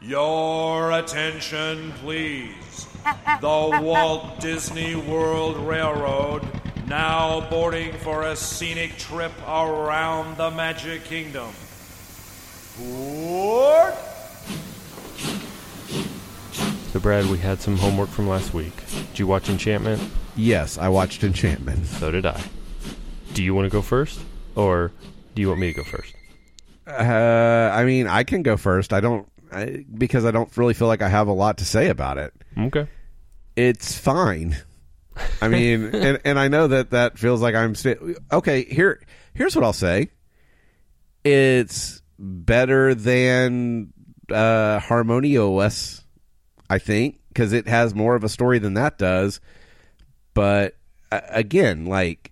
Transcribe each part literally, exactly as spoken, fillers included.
Your attention, please. The Walt Disney World Railroad now boarding for a scenic trip around the Magic Kingdom. Board! So, Brad, we had some homework from last week. Did you watch Enchantment? Yes, I watched Enchantment. So did I. Do you want to go first? Or do you want me to go first? Uh, I mean, I can go first. I don't... I, because I don't really feel like I have a lot to say about it. Okay. It's fine. I mean, and, and I know that that feels like I'm... St- okay, here, here's what I'll say. It's better than uh, Harmonious, I think, because it has more of a story than that does. But, uh, again, like,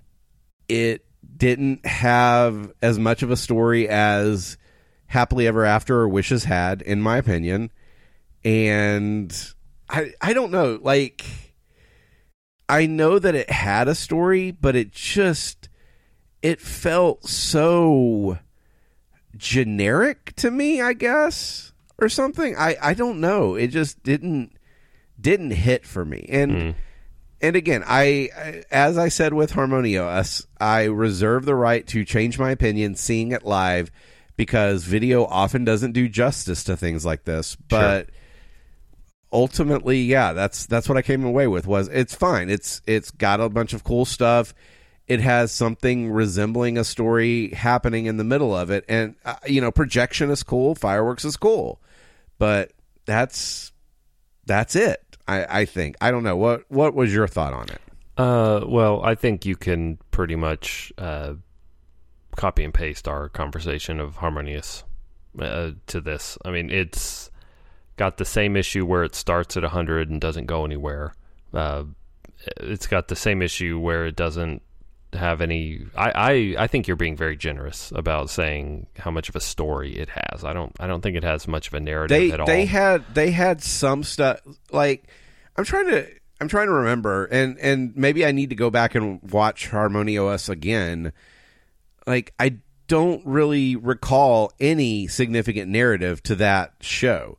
it didn't have as much of a story as Happily Ever After or Wishes had, in my opinion. And I I don't know, like, I know that it had a story, but it just, it felt so generic to me, I guess, or something. I, I don't know. It just didn't, didn't hit for me. And, mm. and again, I, as I said with Harmonious, I reserve the right to change my opinion seeing it live, because video often doesn't do justice to things like this. But sure. Ultimately, yeah, that's that's what I came away with. Was it's fine. It's it's got a bunch of cool stuff. It has something resembling a story happening in the middle of it, and uh, you know, projection is cool, fireworks is cool, but that's that's it. I, I think. I don't know. What what was your thought on it? Uh, well, I think you can pretty much uh, copy and paste our conversation of Harmonious uh, to this. I mean, it's got the same issue where it starts at one hundred and doesn't go anywhere. Uh, it's got the same issue where it doesn't have any... I, I, I think you're being very generous about saying how much of a story it has. I don't I don't think it has much of a narrative they, at all. They had they had some stuff, like, I'm trying to I'm trying to remember, and, and maybe I need to go back and watch Harmonious again. Like, I don't really recall any significant narrative to that show.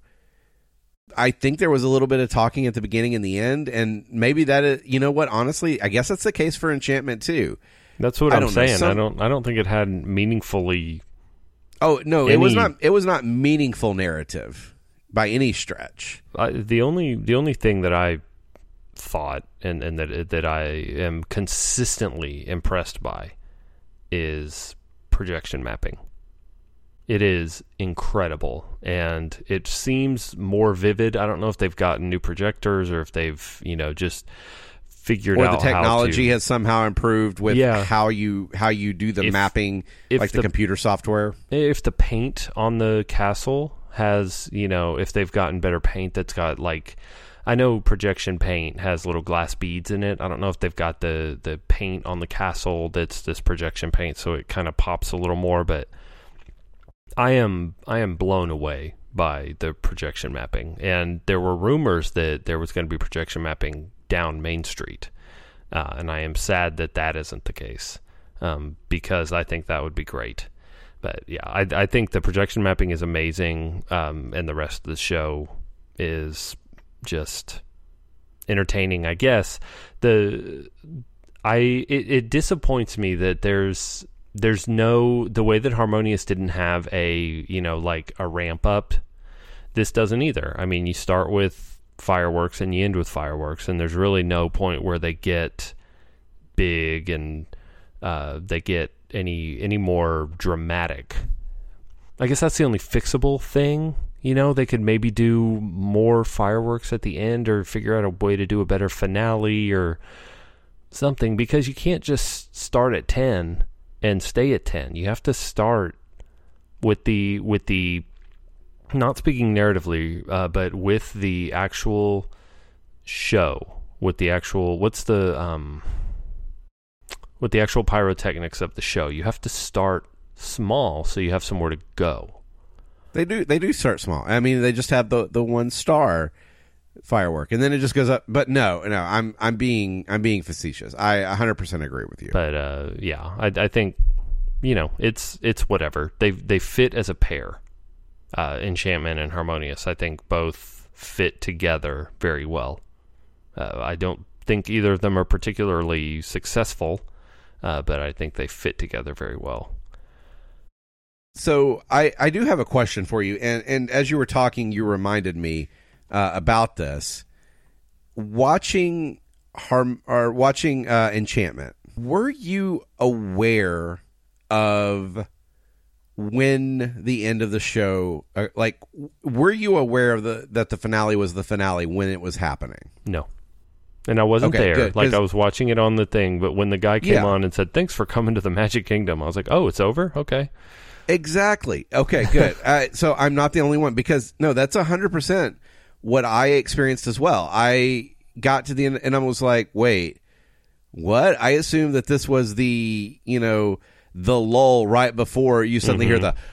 I think there was a little bit of talking at the beginning and the end, and maybe that is, you know what, honestly, I guess that's the case for Enchantment too. That's what I I'm saying. Some, I don't I don't think it had meaningfully Oh, no, any, it was not it was not meaningful narrative by any stretch. I, the only the only thing that I thought and, and that that I am consistently impressed by is projection mapping. It is incredible, and it seems more vivid. I don't know if they've gotten new projectors or if they've, you know, just figured or out the technology how to, has somehow improved with yeah. how you how you do the if, mapping, if like the, the computer software. If the paint on the castle has, you know, if they've gotten better paint that's got, like, I know projection paint has little glass beads in it. I don't know if they've got the, the paint on the castle that's this projection paint, so it kind of pops a little more, but I am I am blown away by the projection mapping. And there were rumors that there was going to be projection mapping down Main Street, uh, and I am sad that that isn't the case, um, because I think that would be great. But yeah, I, I think the projection mapping is amazing, um, and the rest of the show is just entertaining, I guess. The I it, it disappoints me that there's there's no the way that Harmonious didn't have a, you know, like a ramp up. This doesn't either. I mean, you start with fireworks and you end with fireworks, and there's really no point where they get big and uh, they get any any more dramatic. I guess that's the only fixable thing. You know, they could maybe do more fireworks at the end, or figure out a way to do a better finale or something, because you can't just start at ten and stay at ten. You have to start with the with the not speaking narratively, uh, but with the actual show, with the actual what's the um with the actual pyrotechnics of the show. You have to start small so you have somewhere to go. They do they do start small. I mean, they just have the, the one star firework, and then it just goes up. But no, no, I'm I'm being I'm being facetious. I one hundred percent agree with you. But uh, yeah, I, I think, you know, it's it's whatever. They they fit as a pair, uh, Enchantment and Harmonious. I think both fit together very well. Uh, I don't think either of them are particularly successful, uh, but I think they fit together very well. So I, I do have a question for you, and, and as you were talking, you reminded me uh, about this. Watching harm or watching uh, Enchantment, were you aware of when the end of the show? Uh, like, were you aware of the that the finale was the finale when it was happening? No. And I wasn't Okay, there. good, like, 'cause- I was watching it on the thing, but when the guy came Yeah. on and said, "Thanks for coming to the Magic Kingdom," I was like, "Oh, it's over? Okay." Exactly. Okay, good. uh, so I'm not the only one, because no, that's one hundred percent what I experienced as well. I got to the end and I was like, wait, what? I assumed that this was the, you know, the lull right before you suddenly hear the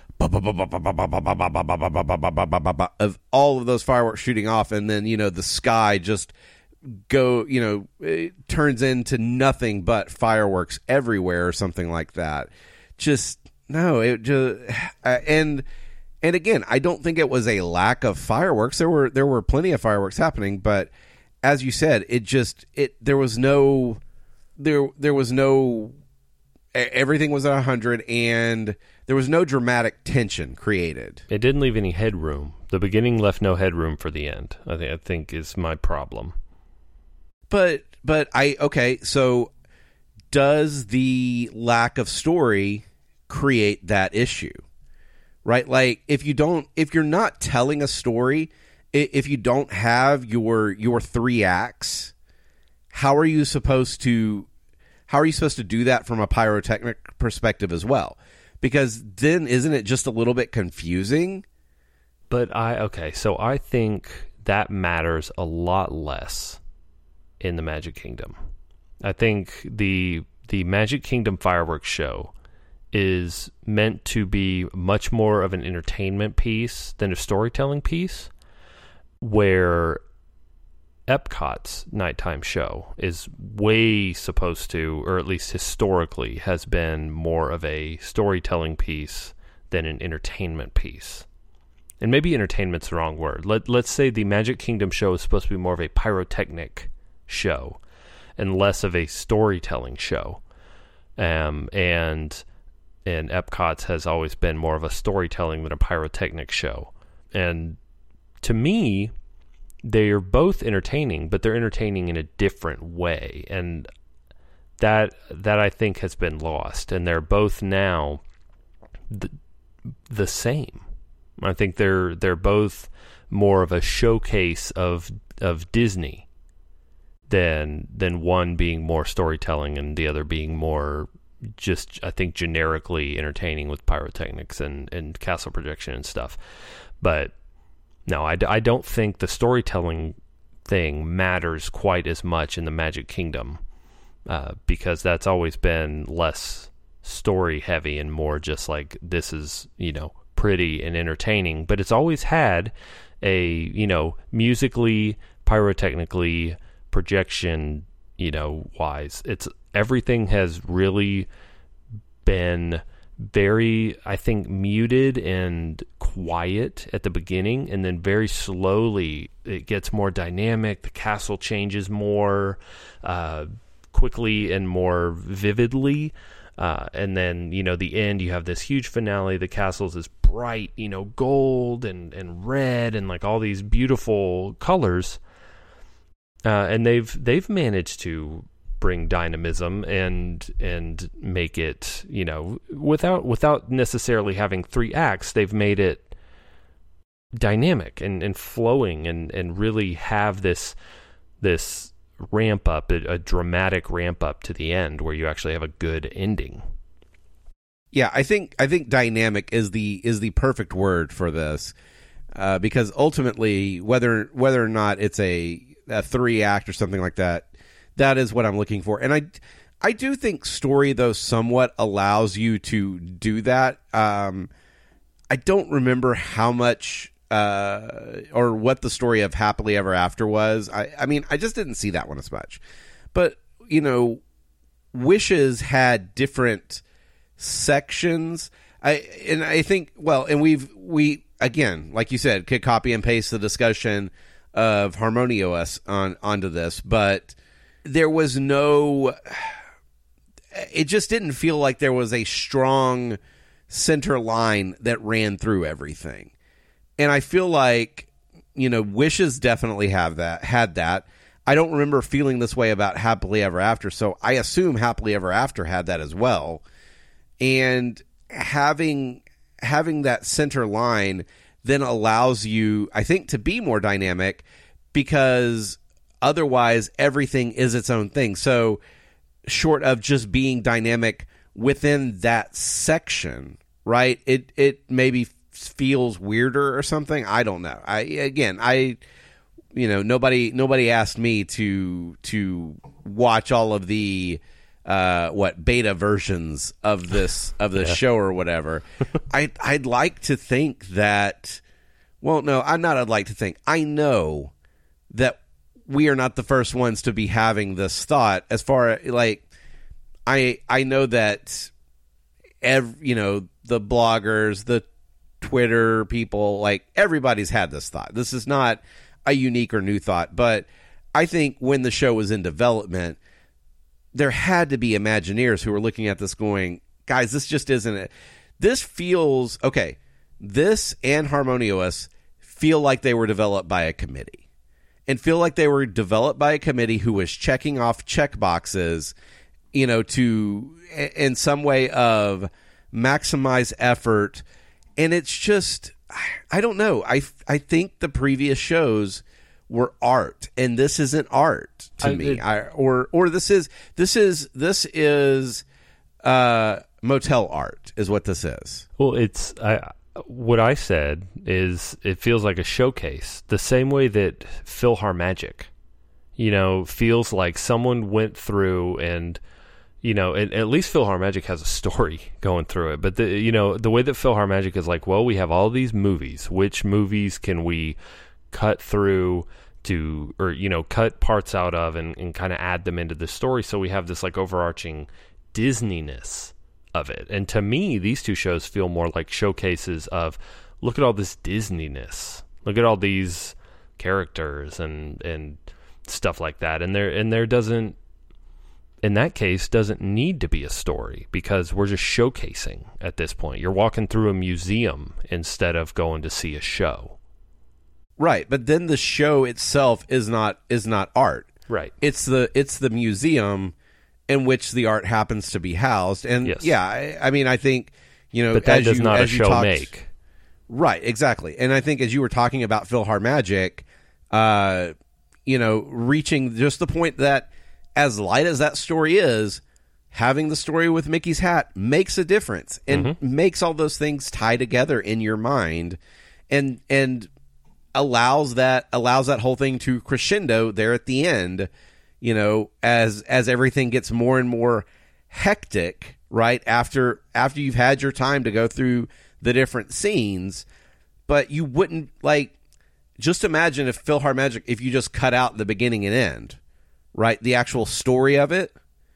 of all of those fireworks shooting off, and then, you know, the sky just go, you know, it turns into nothing but fireworks everywhere or something like that. Just no, it just uh, and and again, I don't think it was a lack of fireworks. There were there were plenty of fireworks happening, but as you said, it just it there was no there there was no everything was at one hundred, and there was no dramatic tension created. It didn't leave any headroom. The beginning left no headroom for the end. I think I think is my problem. But but I okay, so does the lack of story create that issue? Right? Like, if you don't if you're not telling a story, if you don't have your your three acts, how are you supposed to how are you supposed to do that from a pyrotechnic perspective as well? Because then isn't it just a little bit confusing? But I okay, so I think that matters a lot less in the Magic Kingdom. I think the the Magic Kingdom fireworks show is meant to be much more of an entertainment piece than a storytelling piece, where Epcot's nighttime show is way supposed to, or at least historically, has been more of a storytelling piece than an entertainment piece. And maybe entertainment's the wrong word. Let, let's say the Magic Kingdom show is supposed to be more of a pyrotechnic show and less of a storytelling show. Um, and and Epcot's has always been more of a storytelling than a pyrotechnic show. And to me, they're both entertaining, but they're entertaining in a different way. And that that I think has been lost. And they're both now the, the same. I think they're they're both more of a showcase of of Disney than than one being more storytelling and the other being more just, I think, generically entertaining with pyrotechnics and, and castle projection and stuff. But no, I, I don't think the storytelling thing matters quite as much in the Magic Kingdom, uh, because that's always been less story heavy and more just like, this is, you know, pretty and entertaining. But it's always had a, you know, musically, pyrotechnically, projection, you know, wise. It's everything has really been very, I think, muted and quiet at the beginning, and then very slowly it gets more dynamic. The castle changes more uh, quickly and more vividly. Uh, and then, you know, the end, you have this huge finale. The castle's this bright, you know, gold and, and red and like all these beautiful colors. Uh, and they've they've managed to bring dynamism and and make it, you know, without without necessarily having three acts. They've made it dynamic and, and flowing and, and really have this this ramp up, a, a dramatic ramp up to the end where you actually have a good ending. Yeah, I think I think dynamic is the is the perfect word for this, uh, because ultimately, whether whether or not it's a, a three act or something like that, that is what I'm looking for. And I I do think story, though, somewhat allows you to do that. Um, I don't remember how much uh, or what the story of Happily Ever After was. I, I mean, I just didn't see that one as much. But, you know, Wishes had different sections. I and I think, well, and we've we again, like you said, could copy and paste the discussion of Harmonious on onto this, but there was no. It just didn't feel like there was a strong center line that ran through everything, and I feel like, you know, Wishes definitely have that had that. I don't remember feeling this way about Happily Ever After, so I assume Happily Ever After had that as well. And having having that center line then allows you, I think, to be more dynamic, because otherwise everything is its own thing. So short of just being dynamic within that section, right, it it maybe feels weirder or something. I don't know. I again, I... You know, nobody nobody asked me to to watch all of the uh, what beta versions of this of the yeah. show or whatever. I I'd like to think that. Well, no, I'm not. I'd like to think. I know that we are not the first ones to be having this thought. As far as like, I I know that, ev- you know, the bloggers, the Twitter people, like everybody's had this thought. This is not a unique or new thought, but I think when the show was in development, there had to be Imagineers who were looking at this going, guys, this just isn't it. This feels, okay, this and Harmonious feel like they were developed by a committee, and feel like they were developed by a committee who was checking off check boxes, you know, to, in some way of maximize effort. And it's just, I don't know. I, I think the previous shows were art, and this isn't art to I, me. it, I, or or this is this is this is uh, motel art is what this is. Well, it's I. What I said is it feels like a showcase, the same way that PhilharMagic, you know, feels like someone went through and. You know, at, at least PhilharMagic has a story going through it. But, the, you know, the way that PhilharMagic is like, well, we have all these movies. Which movies can we cut through to, or, you know, cut parts out of and, and kind of add them into the story? So we have this, like, overarching Disney-ness of it. And to me, these two shows feel more like showcases of, look at all this Disney-ness. Look at all these characters and, and stuff like that. And there, and there doesn't, in that case, doesn't need to be a story, because we're just showcasing at this point. You're walking through a museum instead of going to see a show. Right, but then the show itself is not is not art. Right. It's the it's the museum in which the art happens to be housed. And yes. yeah, I, I mean, I think, you know, but that as does you, not as a you show talked, make. Right, exactly. And I think as you were talking about PhilharMagic, uh, you know, reaching just the point that, as light as that story is, having the story with Mickey's hat makes a difference and mm-hmm. makes all those things tie together in your mind, and and allows that allows that whole thing to crescendo there at the end, you know, as as everything gets more and more hectic, right? After after you've had your time to go through the different scenes. But you wouldn't, like, just imagine if PhilharMagic, if you just cut out the beginning and end, right, the actual story of it,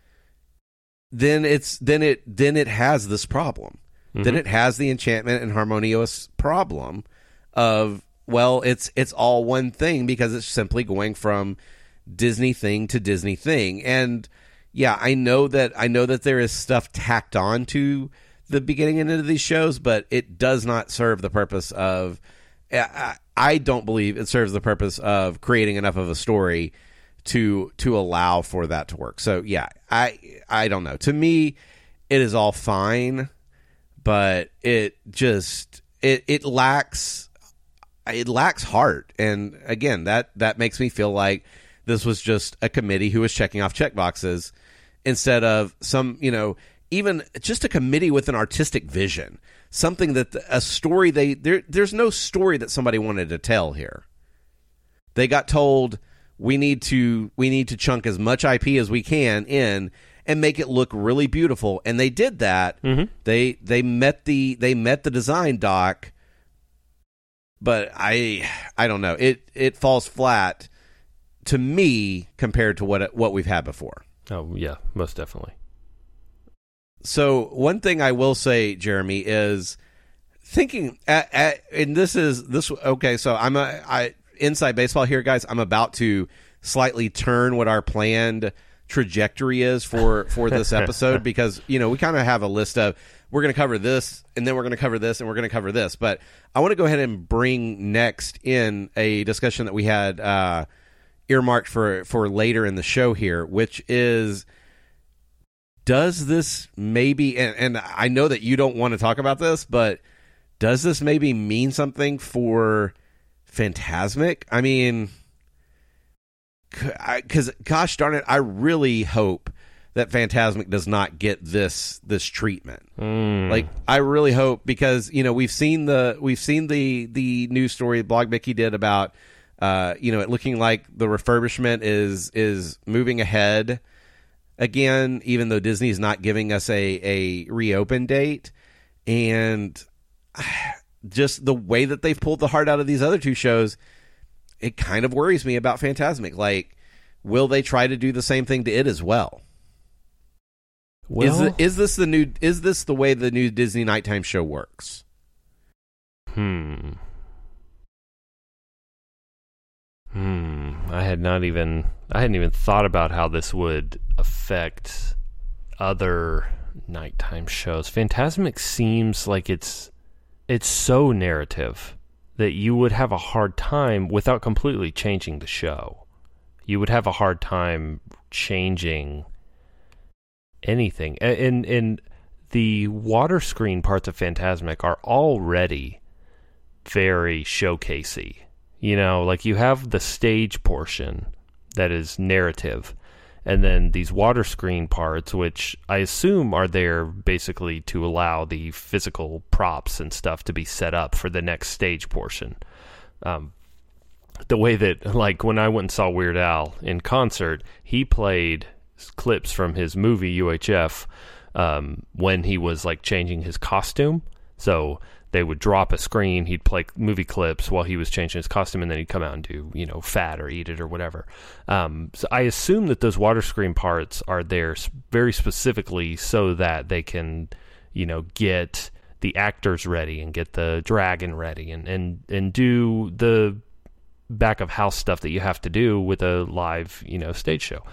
then it's then it then it has this problem. Mm-hmm. Then it has the Enchantment and Harmonious problem of, well, it's it's all one thing, because it's simply going from Disney thing to Disney thing. And yeah, I know that I know that there is stuff tacked on to the beginning and end of these shows, but it does not serve the purpose of. I, I don't believe it serves the purpose of creating enough of a story to to allow for that to work. So yeah, I I don't know. To me, it is all fine, but it just it it lacks it lacks heart. And again, that that makes me feel like this was just a committee who was checking off checkboxes instead of some, you know, even just a committee with an artistic vision. Something that a story they there there's no story that somebody wanted to tell here. They got told, We need to we need to chunk as much I P as we can in and make it look really beautiful, and they did that. Mm-hmm. They they met the they met the design doc, but I I don't know. It it falls flat to me compared to what what we've had before. Oh yeah, most definitely. So one thing I will say, Jeremy, is thinking, at, at, and this is this. Okay, so I'm a I inside baseball here, guys. I'm about to slightly turn what our planned trajectory is for for this episode because you know we kind of have a list of we're going to cover this and then we're going to cover this and we're going to cover this, but I want to go ahead and bring next in a discussion that we had uh, earmarked for for later in the show here, which is does this maybe and, and I know that you don't want to talk about this, but does this maybe mean something for Fantasmic? I mean, because gosh darn it, I really hope that Fantasmic does not get this this treatment. Mm. Like, I really hope, because you know we've seen the we've seen the the news story Blog Mickey did about uh, you know it looking like the refurbishment is is moving ahead again, even though Disney's not giving us a a reopen date, and just the way that they've pulled the heart out of these other two shows, it kind of worries me about Fantasmic. Like, will they try to do the same thing to it as well? Well, is, the, is this the new? Is this the way the new Disney nighttime show works? Hmm. Hmm. I had not even. I hadn't even thought about how this would affect other nighttime shows. Fantasmic seems like it's it's so narrative that you would have a hard time without completely changing the show. You would have a hard time changing anything. And and the water screen parts of Fantasmic are already very showcasey. You know, like you have the stage portion that is narrative, and then these water screen parts, which I assume are there basically to allow the physical props and stuff to be set up for the next stage portion. Um, the way that, like, when I went and saw Weird Al in concert, he played clips from his movie U H F um, when he was, like, changing his costume. So they would drop a screen, he'd play movie clips while he was changing his costume, and then he'd come out and do, you know, Fat or Eat It or whatever. Um, so I assume that those water screen parts are there very specifically so that they can, you know, get the actors ready and get the dragon ready and, and, and do the back of house stuff that you have to do with a live, you know, stage show.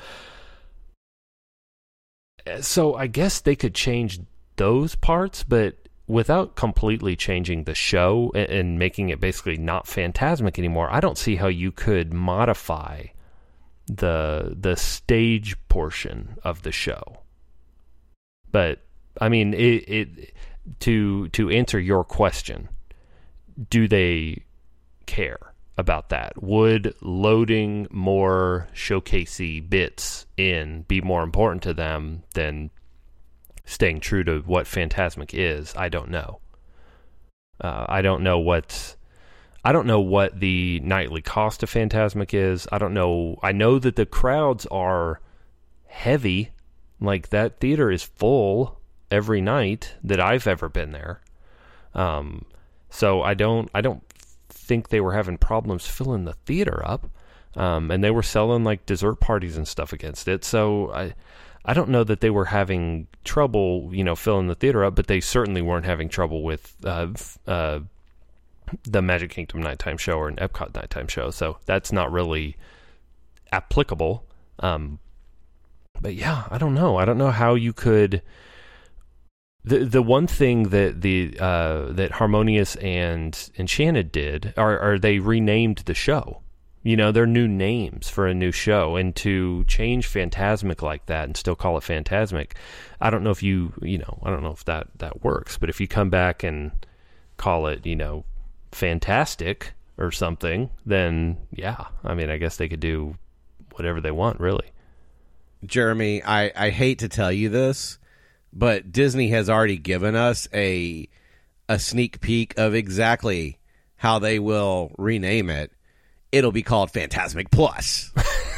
So I guess they could change those parts, but without completely changing the show and, and making it basically not Fantasmic anymore, I don't see how you could modify the the stage portion of the show. But I mean, it, it to to answer your question, do they care about that? Would loading more showcasey bits in be more important to them than staying true to what Fantasmic is? I don't know. Uh, I don't know what I don't know what the nightly cost of Fantasmic is. I don't know. I know that the crowds are heavy. Like, that theater is full every night that I've ever been there. Um, so I don't I don't think they were having problems filling the theater up. Um, and they were selling, like, dessert parties and stuff against it. So I I don't know that they were having trouble, you know, filling the theater up, but they certainly weren't having trouble with uh, uh, the Magic Kingdom nighttime show or an Epcot nighttime show. So that's not really applicable. Um, but yeah, I don't know. I don't know how you could. The the one thing that the uh, that Harmonious and Enchanted did are, are they renamed the show. You know, they're new names for a new show, and to change Fantasmic like that and still call it Fantasmic, I don't know if you, you know, I don't know if that, that works, but if you come back and call it, you know, Fantastic or something, then yeah, I mean, I guess they could do whatever they want, really. Jeremy, I, I hate to tell you this, but Disney has already given us a a sneak peek of exactly how they will rename it. It'll be called Fantasmic Plus.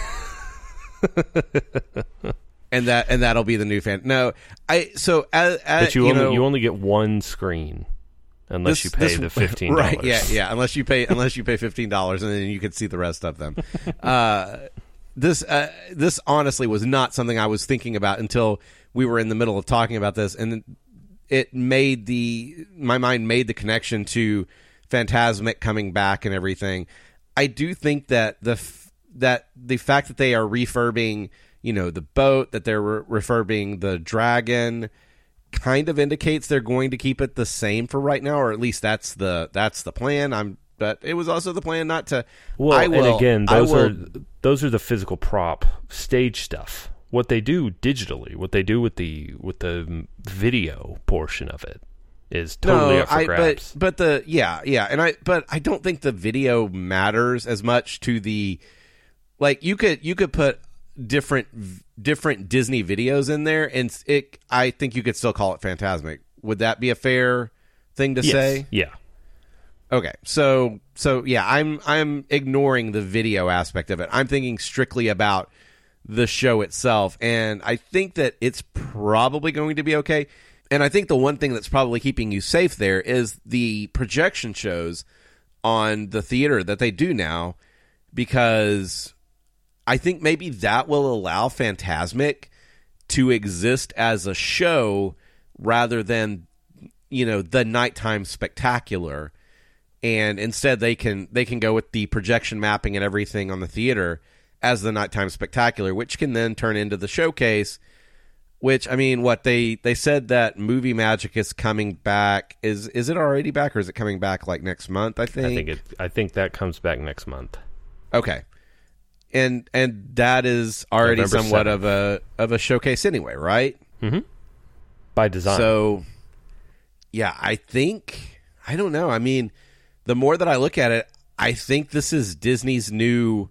and that and that'll be the new fan. No, I so as, as but you, you only know, you only get one screen unless this, you pay this, the fifteen dollars. Right? Yeah, yeah. Unless you pay unless you pay fifteen dollars, and then you can see the rest of them. uh, this uh, this honestly was not something I was thinking about until we were in the middle of talking about this, and it made the my mind made the connection to Fantasmic coming back and everything. I do think that the that the fact that they are refurbing, you know, the boat, that they're re- refurbing the dragon, kind of indicates they're going to keep it the same for right now, or at least that's the that's the plan. I'm, but it was also the plan not to. Well, I will, and again, those will, are those are the physical prop stage stuff. What they do digitally, what they do with the with the video portion of it, is totally no, up for I, grabs. But, but the yeah yeah, and I but I don't think the video matters as much to the, like you could you could put different different Disney videos in there, and it I think you could still call it Fantasmic. Would that be a fair thing to yes. say? Yeah. Okay, so so yeah, I'm I'm ignoring the video aspect of it. I'm thinking strictly about the show itself, and I think that it's probably going to be okay. And I think the one thing that's probably keeping you safe there is the projection shows on the theater that they do now, because I think maybe that will allow Fantasmic to exist as a show rather than, you know, the nighttime spectacular. And instead they can they can go with the projection mapping and everything on the theater as the nighttime spectacular, which can then turn into the showcase. Which, I mean, what they, they said that Movie Magic is coming back. Is is it already back, or is it coming back like next month? I think. I think it. I think that comes back next month. Okay, and and that is already November somewhat seventh. of a of a showcase anyway, right? Mm-hmm. By design. So, yeah, I think I don't know. I mean, the more that I look at it, I think this is Disney's new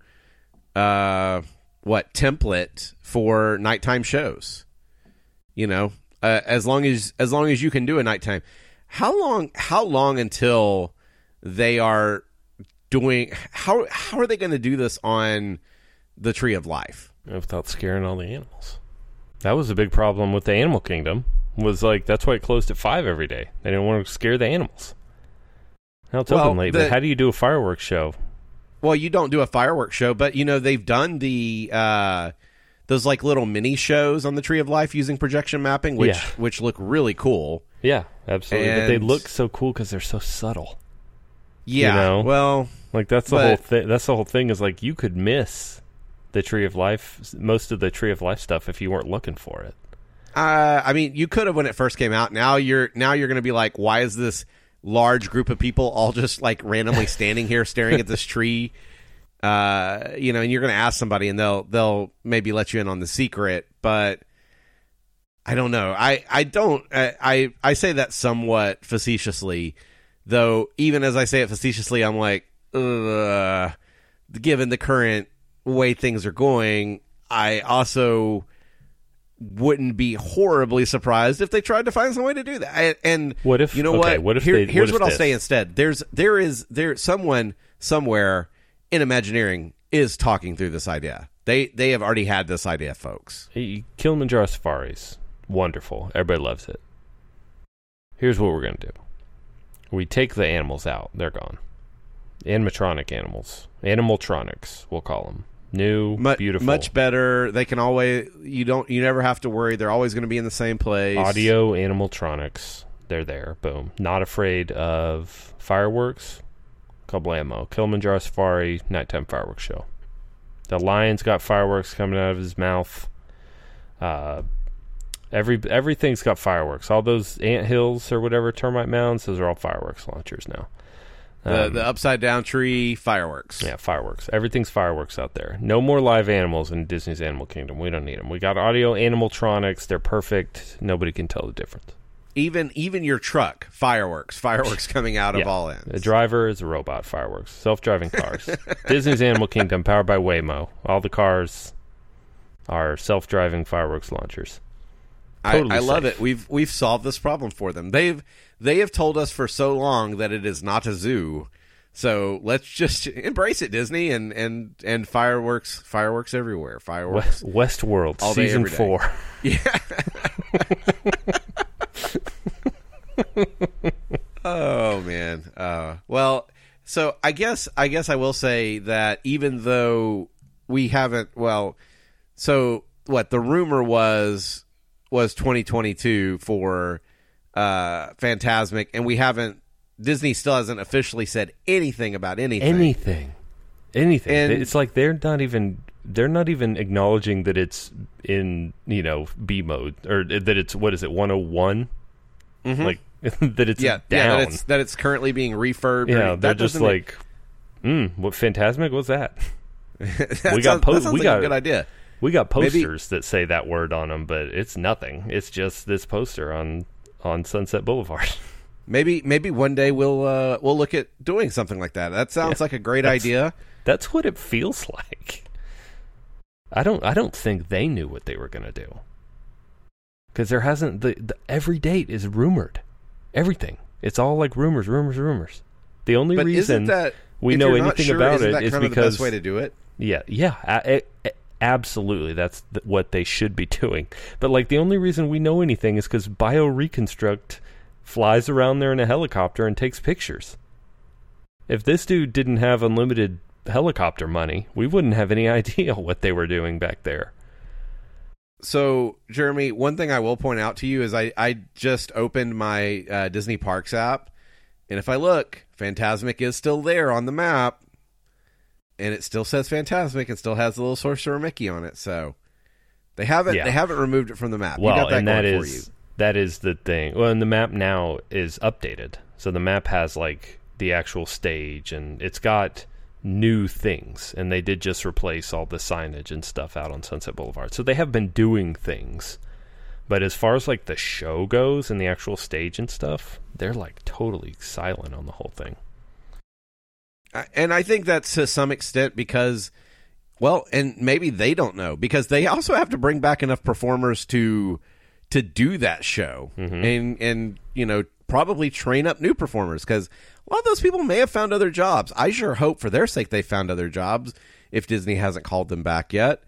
uh, what template for nighttime shows. You know, uh, as long as as long as you can do a nighttime, how long how long until they are doing how how are they going to do this on the Tree of Life without scaring all the animals? That was a big problem with the Animal Kingdom. Was like that's why it closed at five every day. They didn't want to scare the animals. Now it's well, open late, the, but how do you do a fireworks show? Well, you don't do a fireworks show, but you know they've done the uh, those like little mini shows on the Tree of Life using projection mapping, which Yeah. which look really cool. Yeah, absolutely. And- but they look so cool because they're so subtle. Yeah, You know? well, Like that's the But- whole thing. That's the whole thing. Is like you could miss the Tree of Life, most of the Tree of Life stuff, if you weren't looking for it. uh, I mean, you could have when it first came out. Now you're now you're going to be like, why is this large group of people all just like randomly standing here staring at this tree? Uh, you know, and you're going to ask somebody, and they'll they'll maybe let you in on the secret, but I don't know. I I don't. I I, I say that somewhat facetiously, though. Even as I say it facetiously, I'm like, ugh, given the current way things are going, I also wouldn't be horribly surprised if they tried to find some way to do that. And, and What if- you know okay, what? what if Here- they- here's what what, if I'll say this? instead. There's there is there someone somewhere in Imagineering is talking through this idea. They they have already had this idea, folks. Hey, Kilimanjaro Safaris, wonderful. Everybody loves it. Here's what we're gonna do: we take the animals out; they're gone. Animatronic animals, animaltronics, we'll call them. New, Mu- beautiful, much better. They can always you don't you never have to worry. They're always going to be in the same place. audio animaltronics. They're there. Boom. Not afraid of fireworks. Kablamo. Kilimanjaro Safari nighttime fireworks show. The lion's got fireworks coming out of his mouth. Uh, every everything's got fireworks. All those ant hills or whatever, termite mounds, those are all fireworks launchers now. The Um, the upside down tree fireworks. Yeah, fireworks. Everything's fireworks out there. No more live animals in Disney's Animal Kingdom. We don't need them. We got audio animatronics. They're perfect. Nobody can tell the difference. Even even your truck fireworks. Fireworks coming out of Yeah. all ends. The driver is a robot. Fireworks. Self-driving cars. Disney's Animal Kingdom, powered by Waymo. All the cars are self-driving fireworks launchers. Totally I, I love safe. it. We've we've solved this problem for them. They've they have told us for so long that it is not a zoo. So let's just embrace it, Disney, and and and fireworks fireworks everywhere. Fireworks. West, Westworld, All day, season every day. four. Yeah. Oh man. Uh, well, so I guess I guess I will say that even though we haven't, well, so what the rumor was was twenty twenty-two for uh, Fantasmic, and we haven't. Disney still hasn't officially said anything about anything. Anything, anything. And, it's like they're not even they're not even acknowledging that it's in you know B mode or that it's what is it one oh one, mm-hmm. like that it's yeah, down. yeah that it's that it's currently being refurbed. Yeah, or, they're that just like, mm, what Fantasmic was that? that we got po- post- we like got a good idea. We got posters Maybe, that say that word on them, but it's nothing. It's just this poster on on Sunset Boulevard. Maybe maybe one day we'll uh, we'll look at doing something like that. That sounds yeah, like a great that's, idea. That's what it feels like. I don't I don't think they knew what they were going to do. Because there hasn't the, the every date is rumored. Everything. It's all like rumors, rumors, rumors. The only but reason that, we know anything sure, about it that is kind because of the best way to do it. Yeah, yeah, a, a, absolutely. That's th- what they should be doing. But like the only reason we know anything is because BioReconstruct flies around there in a helicopter and takes pictures. If this dude didn't have unlimited helicopter money, we wouldn't have any idea what they were doing back there. So, Jeremy, one thing I will point out to you is I, I just opened my uh, Disney Parks app, and if I look, Fantasmic is still there on the map, and it still says Fantasmic and still has the little Sorcerer Mickey on it. So they haven't yeah. they haven't removed it from the map. Well, you got that and that going is for you. that is the thing. Well, and the map now is updated, so the map has like the actual stage, and it's got new things, and they did just replace all the signage and stuff out on Sunset Boulevard. So they have been doing things. But as far as like the show goes and the actual stage and stuff, they're like totally silent on the whole thing. And I think that's to some extent because, well, and maybe they don't know, because they also have to bring back enough performers to to do that show, mm-hmm. and and you know probably train up new performers, because a lot of those people may have found other jobs. I sure hope for their sake they found other jobs if Disney hasn't called them back yet.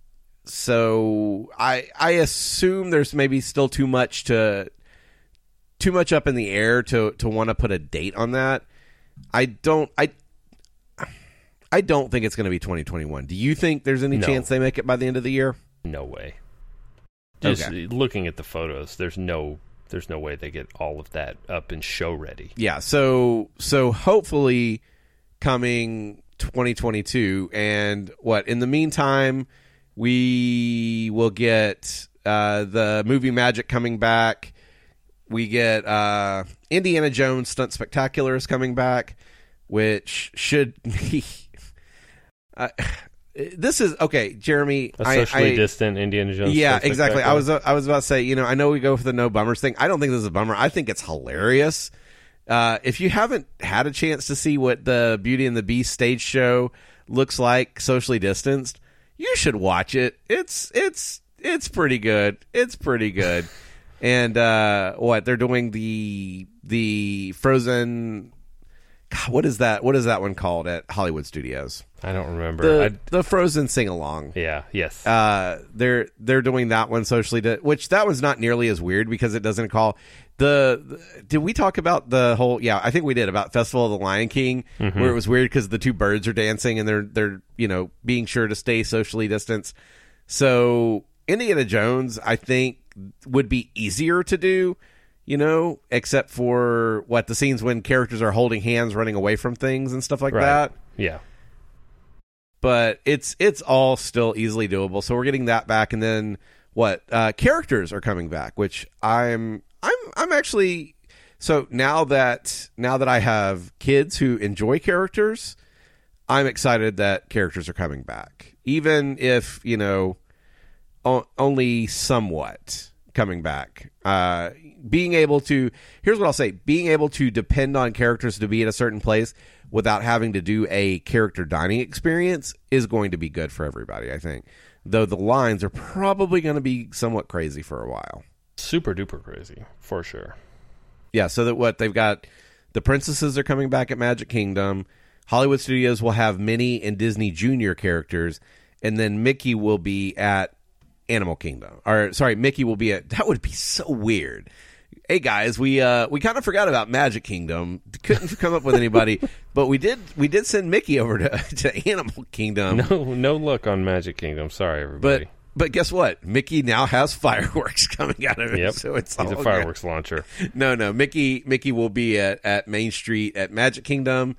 So I I assume there's maybe still too much to too much up in the air to to want to put a date on that. I don't I I don't think it's going to be twenty twenty-one. Do you think there's any no. chance they make it by the end of the year? No way. Just okay. looking at the photos, there's no there's no way they get all of that up and show ready. Yeah, so so hopefully coming twenty twenty-two, and what in the meantime we will get uh, the movie Magic coming back. We get uh, Indiana Jones Stunt Spectacular is coming back, which should be. Uh, this is okay, Jeremy. A socially I, I, distant Indiana Jones. Yeah, exactly. I was uh, I was about to say, you know, I know we go for the no bummers thing. I don't think this is a bummer. I think it's hilarious. Uh, if you haven't had a chance to see what the Beauty and the Beast stage show looks like socially distanced, you should watch it. It's it's it's pretty good. It's pretty good. And uh, what they're doing the the Frozen. God, what is that? What is that one called at Hollywood Studios? I don't remember. The, I'd... the Frozen sing along. Yeah. Yes. Uh, they're they're doing that one socially, di- which that one's not nearly as weird because it doesn't call the, the. Did we talk about the whole? Yeah, I think we did about Festival of the Lion King, mm-hmm. where it was weird because the two birds are dancing and they're they're you know being sure to stay socially distanced. So Indiana Jones, I think, would be easier to do. You know, except for what the scenes when characters are holding hands, running away from things and stuff like right. that. Yeah. But it's it's all still easily doable. So we're getting that back, and then what? Uh, characters are coming back, which I'm I'm I'm actually so now that now that I have kids who enjoy characters, I'm excited that characters are coming back, even if you know o- only somewhat coming back. Uh, being able to here's what I'll say: being able to depend on characters to be in a certain place without having to do a character dining experience is going to be good for everybody, I think. Though the lines are probably going to be somewhat crazy for a while. Super duper crazy, for sure. Yeah, so that what they've got, the princesses are coming back at Magic Kingdom. Hollywood Studios will have Minnie and Disney Junior characters, and then Mickey will be at Animal Kingdom. Or sorry, Mickey will be at, that would be so weird. Hey guys, we uh, we kind of forgot about Magic Kingdom. Couldn't come up with anybody, but we did we did send Mickey over to, to Animal Kingdom. No no luck on Magic Kingdom. Sorry everybody. but guess what? Mickey now has fireworks coming out of it. Yep. So it's He's all a fireworks good. launcher. No, no. Mickey Mickey will be at, at Main Street at Magic Kingdom,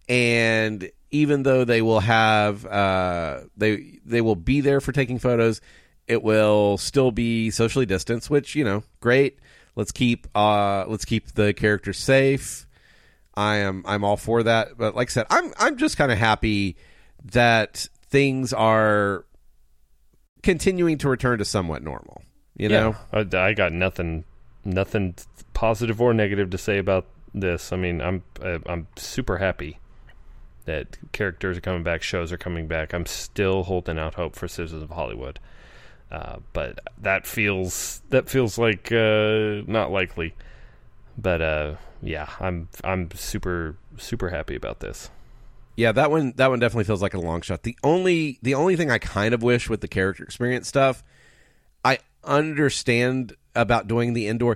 and even though they will have uh, they they will be there for taking photos, it will still be socially distanced, which, you know, great. Let's keep uh, let's keep the characters safe. I am I'm all for that. But like I said, I'm I'm just kind of happy that things are continuing to return to somewhat normal. You know, yeah, I, I got nothing nothing positive or negative to say about this. I mean, I'm I'm super happy that characters are coming back, shows are coming back. I'm still holding out hope for Citizens of Hollywood. Uh, but that feels that feels like uh, not likely. But uh, yeah, I'm I'm super super happy about this. Yeah, that one that one definitely feels like a long shot. The only the only thing I kind of wish with the character experience stuff, I understand about doing the indoor.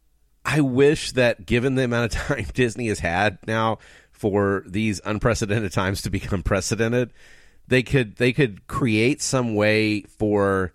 I wish that given the amount of time Disney has had now for these unprecedented times to become precedented, they could they could create some way for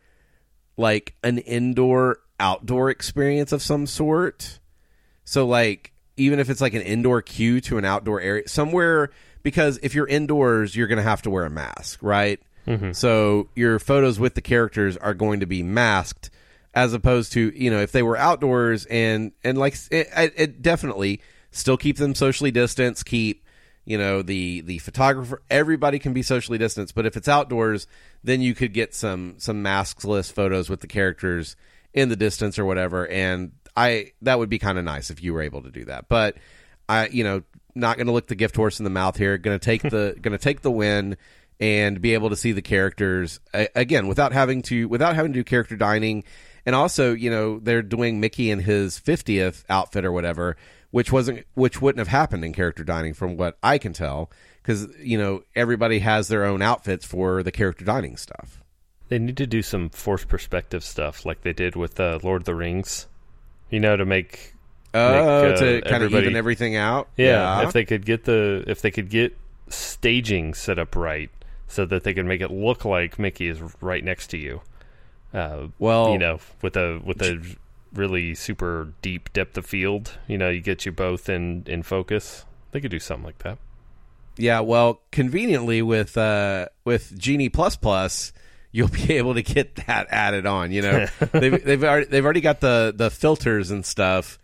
like an indoor outdoor experience of some sort. So like even if it's like an indoor queue to an outdoor area somewhere, because if you're indoors, you're going to have to wear a mask, right? Mm-hmm. So your photos with the characters are going to be masked, as opposed to, you know, if they were outdoors and, and like, it, it definitely still keep them socially distanced, keep, you know, the, the photographer, everybody can be socially distanced, but if it's outdoors, then you could get some, some maskless photos with the characters in the distance or whatever. And I, that would be kind of nice if you were able to do that. But I, you know, not going to look the gift horse in the mouth here. Going to take the going to take the win and be able to see the characters uh, again without having to without having to do character dining. And also, you know, they're doing Mickey in his fiftieth outfit or whatever, which wasn't which wouldn't have happened in character dining from what I can tell, because, you know, everybody has their own outfits for the character dining stuff. They need to do some forced perspective stuff like they did with uh, Lord of the Rings, you know, to make. Oh, Make, uh, to kind of even everything out. Yeah, yeah, if they could get the if they could get staging set up right, so that they could make it look like Mickey is right next to you. Uh, well, you know, with a with a really super deep depth of field, you know, you get you both in, in focus. They could do something like that. Yeah, well, conveniently with uh, with Genie Plus Plus, you'll be able to get that added on. You know, they've they've already they've already got the the filters and stuff.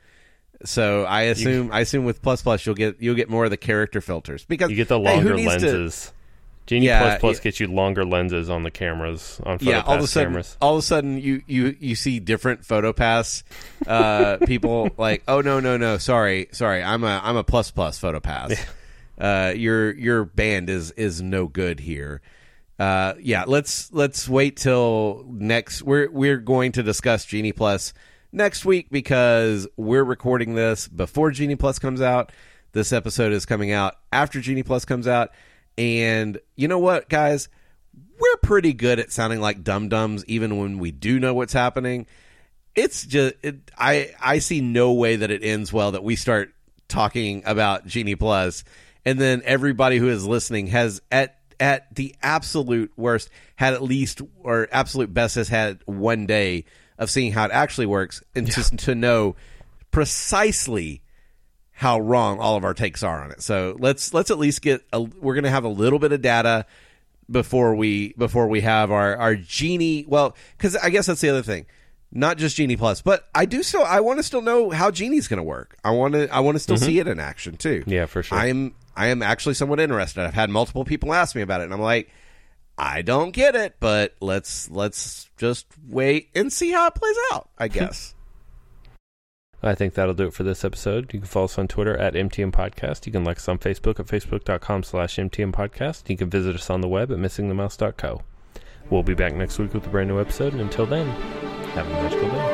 So I assume you, I assume with Plus Plus you'll get you'll get more of the character filters, because you get the longer hey, lenses. To, Genie yeah, Plus Plus yeah. gets you longer lenses on the cameras on PhotoPass yeah, all of a sudden, cameras. All of a sudden you, you, you see different PhotoPass uh, people like, oh no no no sorry sorry I'm a I'm a Plus Plus PhotoPass. uh, your your band is is no good here. Uh, yeah, let's let's wait till next. We're we're going to discuss Genie Plus next week, because we're recording this before Genie Plus comes out. This episode is coming out after Genie Plus comes out. And you know what, guys? We're pretty good at sounding like dum-dums even when we do know what's happening. It's just, it, I, I see no way that it ends well that we start talking about Genie Plus, and then everybody who is listening has, at at the absolute worst, had at least, or absolute best, has had one day of seeing how it actually works, and yeah. just to know precisely how wrong all of our takes are on it. So let's let's at least get a, we're going to have a little bit of data before we before we have our our Genie. Well, because I guess that's the other thing, not just Genie Plus, but I do still I want to still know how Genie's going to work. I want to I want to still mm-hmm. see it in action too. Yeah, for sure. I'm I am actually somewhat interested. I've had multiple people ask me about it, and I'm like, I don't get it, but let's let's just wait and see how it plays out, I guess. I think that'll do it for this episode. You can follow us on Twitter at M T M Podcast. You can like us on Facebook at facebook.com slash MTM Podcast. You can visit us on the web at missing the mouse dot co. We'll be back next week with a brand new episode, and until then, have a magical day.